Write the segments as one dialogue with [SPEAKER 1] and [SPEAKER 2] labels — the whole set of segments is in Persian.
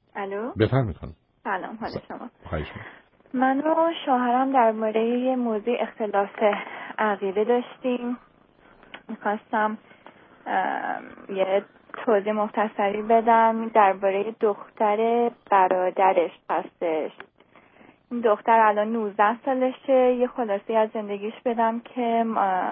[SPEAKER 1] الو
[SPEAKER 2] بفرمایید خانم.
[SPEAKER 1] سلام، حال شما؟
[SPEAKER 2] خواهش می‌کنم.
[SPEAKER 1] من و شوهرم درباره یه موضوع اختلاف عقیده داشتیم. میخواستم یه توضیح مختصری بدم درباره دختر برادرش هستش. این دختر الان 19 سالشه. یه خلاصی از زندگیش بدم که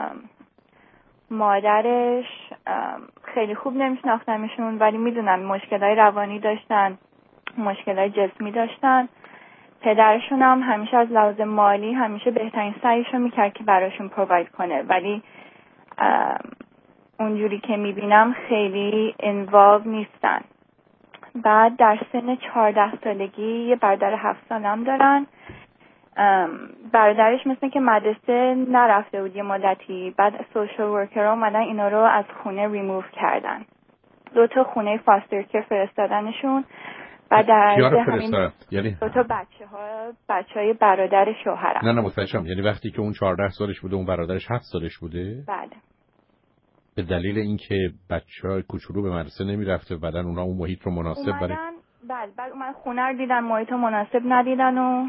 [SPEAKER 1] مادرش خیلی خوب نمیشناختمشون، ولی میدونم مشکلای روانی داشتن، مشکلای جسمی داشتن. پدرشون هم همیشه از لحاظ مالی همیشه بهترین سعیشو میکرد که براشون پروواید کنه، ولی اونجوری که میبینم خیلی انوالو نیستن. بعد در سن 14 سالگی یه برادر 7 سالم دارن. برادرش مثل که مدرسه نرفته بود یه مدتی، بعد سوشال ورکرها اومدن اینا رو از خونه ریموو کردن. 2 خونه فاستر که فرستادنشون و در همین
[SPEAKER 2] یعنی
[SPEAKER 1] 2 بچهای برادر شوهرم.
[SPEAKER 2] نه متوجهم. یعنی وقتی که اون 14 سالش بوده اون برادرش 7 سالش بوده؟
[SPEAKER 1] بله.
[SPEAKER 2] به دلیل اینکه بچه‌ها کوچولو به مدرسه نمیرفته و بعدن اونا اون محیط رو مناسب برای
[SPEAKER 1] بعد اومدن خونه رو دیدن، محیط مناسب ندیدن و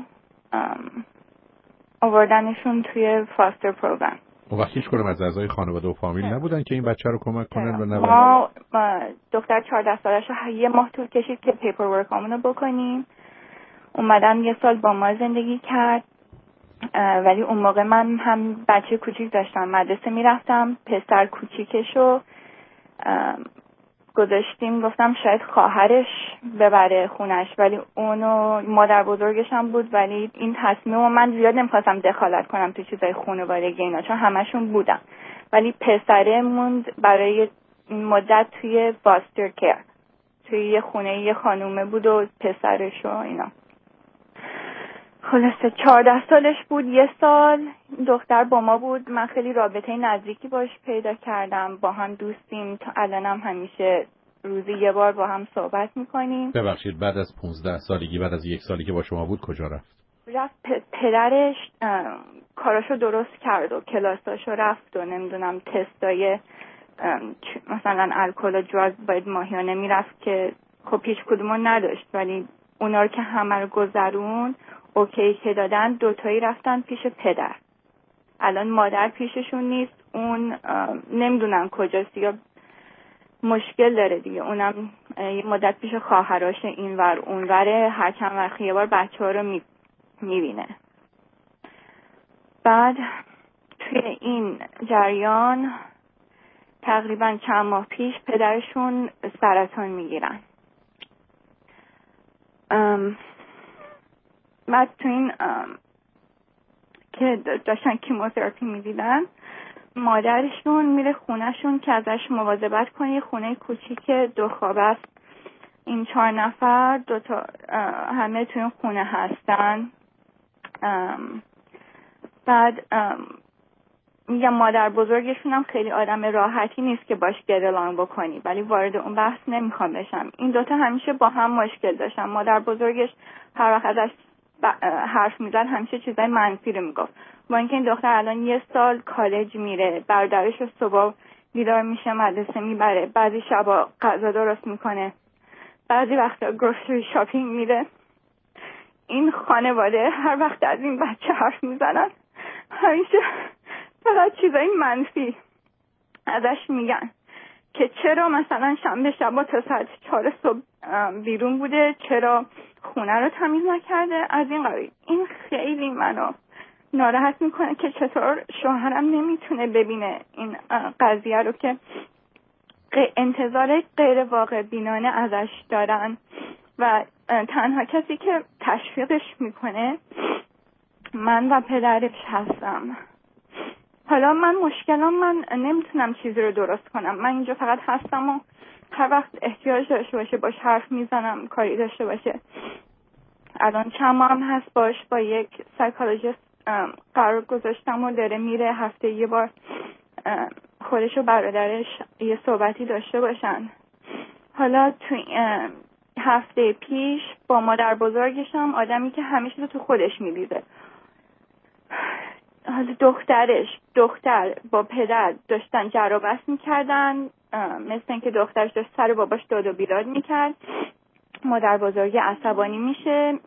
[SPEAKER 1] آوردنشون توی فاستر پروگرام.
[SPEAKER 2] اون وقت هیچ کدوم از اعضای خانواده و فامیل نبودن که این بچه رو کمک کنن و
[SPEAKER 1] ما دختر 14 سالش یه ماه طول کشید که پیپر ورکامونو بکنیم. اومدن 1 سال با ما زندگی کرد، ولی اون موقع من هم بچه کوچیک داشتم، مدرسه میرفتم. پسر کوچیکشو گذاشتیم، گفتم شاید خواهرش ببره خونش، ولی اونو مادر بزرگش هم بود. ولی این تصمیم من زیاد نمیخواستم دخالت کنم تو چیزای خانوادگی اینا، چون همشون بودن. ولی پسره موند برای مدت توی فاستر کیر، توی یه خونه یه خانومه بود و پسرش و اینا. خلاصه 14 سالش بود. 1 سال دختر با ما بود. من خیلی رابطه نزدیکی باش پیدا کردم، با هم دوستیم تا الانم همیشه روزی 1 بار با هم صحبت میکنیم.
[SPEAKER 2] ببخشید بعد از 15 سالگی، بعد از 1 سالی که با شما بود کجا رفت؟
[SPEAKER 1] پدرش کاراشو درست کرد و کلاساشو رفت و نمیدونم تستای مثلا الکل و دراگ باید ماهیانه میرفت که خب هیچ کدومو نداشت، ولی اونا رو که همه رو گذرون اوکی که دادن 2 رفتن پیش پدر. الان مادر پیششون نیست. اون نمیدونم کجاست، یا مشکل داره دیگه. اونم یه مدت پیش خواهراش اینور اونوره، هر چند وقت یه بار بچه‌ها رو میبینه. بعد توی این جریان تقریبا چند ماه پیش پدرشون سرطان میگیرن. بعد تو این که داشتن کیموتراپی میدیدن، مادرشون میره خونهشون که ازش مواظبت کنه. یه خونه کوچیک 2 خوابه است. این 4 نفر 2 همه توی این خونه هستن. بعد میگم مادر بزرگشون هم خیلی آدم راحتی نیست که باش گدلان بکنی، ولی وارد اون بحث نمیخوام بشم. این 2 همیشه با هم مشکل داشتن. مادر بزرگش هر وقت ازش حرف میزد همیشه چیزای منفی رو میگفت. با اینکه این دختر الان 1 سال کالج میره، برادرش صبح بیدار میشه مدرسه میبره، بعضی شبا غذا درست میکنه، بعضی وقتا گروسری شاپینگ میره. این خانواده هر وقت از این بچه حرف میزنن همیشه فقط چیزای منفی ازش میگن که چرا مثلا شنبه شبا تا ساعت 4 صبح بیرون بوده، چرا خونه رو تمیز نکرده، از این قبیل. این خیلی منو ناراحت میکنه که چطور شوهرم نمیتونه ببینه این قضیه رو که انتظار غیر واقع بینانه ازش دارن و تنها کسی که تشویقش میکنه من و پدرش هستم. حالا من نمیتونم چیزی رو درست کنم. من اینجا فقط هستم و هر وقت احتیاج داشته باشه باش حرف میزنم، کاری داشته باشه. الان چند ماه هم هست با یک سایکولوژیست قرار گذاشتم و داره میره هفته 1 بار خودش و برادرش یه صحبتی داشته باشن. حالا تو هفته پیش با مادر بزرگشم، آدمی که همیشه تو خودش میریزه، حالا دختر با پدر داشتن جر و بحث میکردن، مثل اینکه دخترش داشت سر باباش داد و بیداد میکرد. مادر بزرگ عصبانی میشه،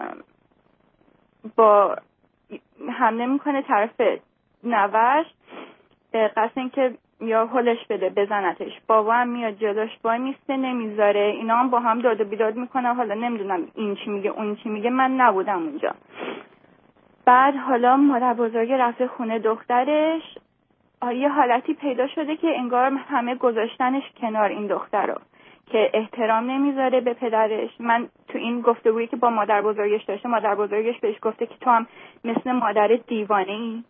[SPEAKER 1] با حمله میکنه طرف نوش به قصد اینکه یا هلش بده بزنتش. بابا هم میاد جلوش وای میسته نمیذاره، اینا هم با هم داد و بیداد میکنن. حالا نمیدونم این چی میگه اون چی میگه، من نبودم اونجا. بعد حالا مادر بزرگ رفته خونه دخترش، یه حالتی پیدا شده که انگار همه گذاشتنش کنار این دختر رو، که احترام نمیذاره به پدرش. من تو این گفتگویی که با مادر بزرگش داشته، مادر بزرگش بهش گفته که تو هم مثل مادر دیوانه ای.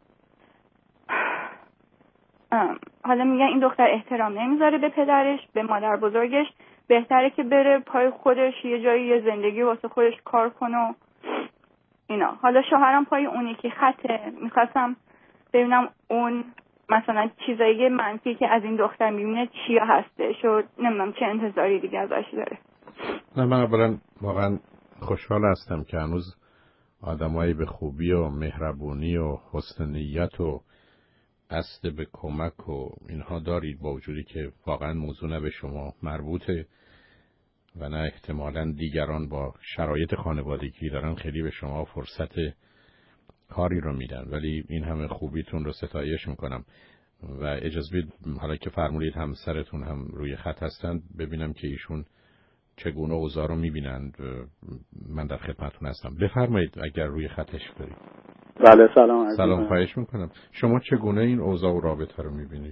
[SPEAKER 1] حالا میگن این دختر احترام نمیذاره به پدرش، به مادر بزرگش. بهتره که بره پای خودش یه جایی یه زندگی واسه خودش کار کنه اینا. حالا شوهرم پای اونی که خطه. میخواستم ببینم اون مثلا چیزایی منفی که از این دختر میبینه چیا هستش و نمیدونم چه انتظاری دیگه ازش داره.
[SPEAKER 2] نه، من اولا واقعا خوشحال هستم که هنوز آدمایی به خوبی و مهربونی و حسن نیت و قصد به کمک و اینها دارید، با وجودی که واقعا موضوع نه به شما مربوطه و نه احتمالاً دیگران با شرایط خانوادگی دارن خیلی به شما فرصت کاری رو میدن، ولی این همه خوبیتون رو ستایش میکنم. و اجازه بدید حالا که فرمودید همسرتون هم روی خط هستند ببینم که ایشون چگونه اوضاع رو میبینند. من در خدمتتون هستم. بفرمایید اگر روی خطش دارید.
[SPEAKER 3] بله سلام.
[SPEAKER 2] سلام، خواهش میکنم. شما چگونه این اوضاع و رابطه رو میبینید؟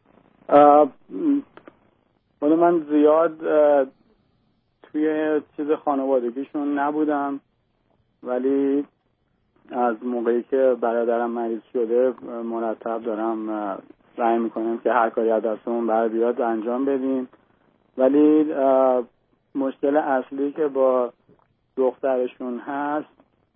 [SPEAKER 3] من زیاد توی چیز خانوادگیشون نبودم، ولی از موقعی که برادرم مریض شده مرتب دارم سعی میکنم که هر کاری از دستمون بر بیاد انجام بدیم. ولی مشکل اصلی که با دخترشون هست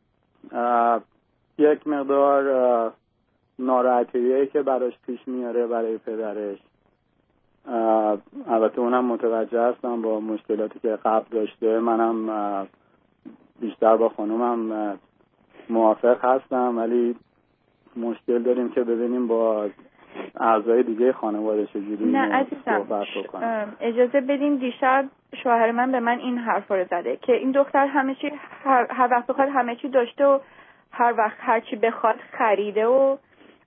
[SPEAKER 3] یک مقدار ناراحتیه که براش پیش میاره برای پدرش. البته اونم متوجه هستم با مشکلاتی که قبل داشته. منم بیشتر با خانومم موافق هستم، ولی مشکل داریم که ببینیم با اعضای دیگه خانواده چجوری
[SPEAKER 1] نه عزیزم، اجازه بدین. دیشب شوهر من به من این حرف رو زده که این دختر همه چی هر وقت بخواد همه چی داشته و هر وقت هر چی بخواد خریده و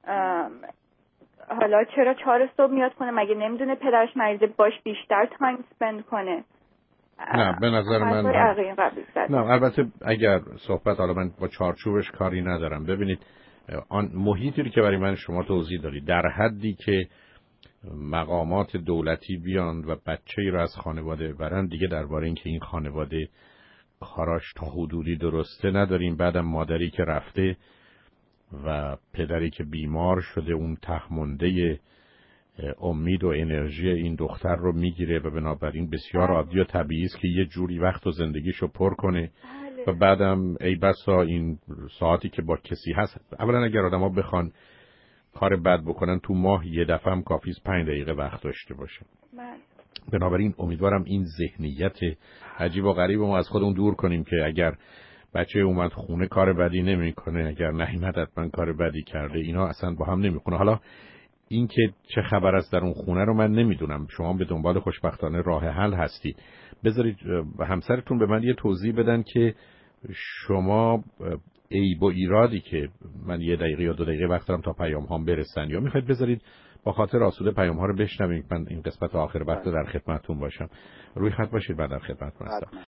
[SPEAKER 1] حالا چرا 4 صبح میاد خونه؟ مگه نمیدونه پدرش مریضه؟ باش بیشتر تایم سپند کنه.
[SPEAKER 2] نه به نظر من نه. البته اگر صحبت، حالا من با چارچوبش کاری ندارم. ببینید آن محیطی که برای من شما توضیح دادید در حدی که مقامات دولتی بیان و بچه‌ای رو از خانواده برن، دیگه درباره این که این خانواده کاراش تا حدودی درسته نداریم. بعدم مادری که رفته و پدری که بیمار شده اون تهمونده امید و انرژی این دختر رو میگیره و بنابراین بسیار عادی و طبیعی است که یه جوری وقت و زندگیشو پر کنه و بعدم ای بسا این ساعتی که با کسی هست. اولا اگر آدم ها بخوان کار بد بکنن تو ماه یه دفعه هم کافی است 5 دقیقه وقت داشته باشه. بنابراین امیدوارم این ذهنیت عجیب و غریب ما از خودمون دور کنیم که اگر بچه اومد خونه کار بدی نمیکنه، اگر نیامد حتما کار بدی کرده. اینا اصلا با هم نمیخونه. حالا این که چه خبر است در اون خونه رو من نمیدونم. شما به دنبال خوشبختانه راه حل هستید. بذارید همسرتون به من یه توضیح بدن که شما عیب و ایرادی که من 1 دقیقه یا 2 دقیقه وقت دارم تا پیام هام برسن، یا میخواید بذارید با خاطر آسوده پیام ها رو بشنویم، من این قسمت آخر وقت در خدمتتون باشم. روی خط باشید، بعد در خدمتتون هستم.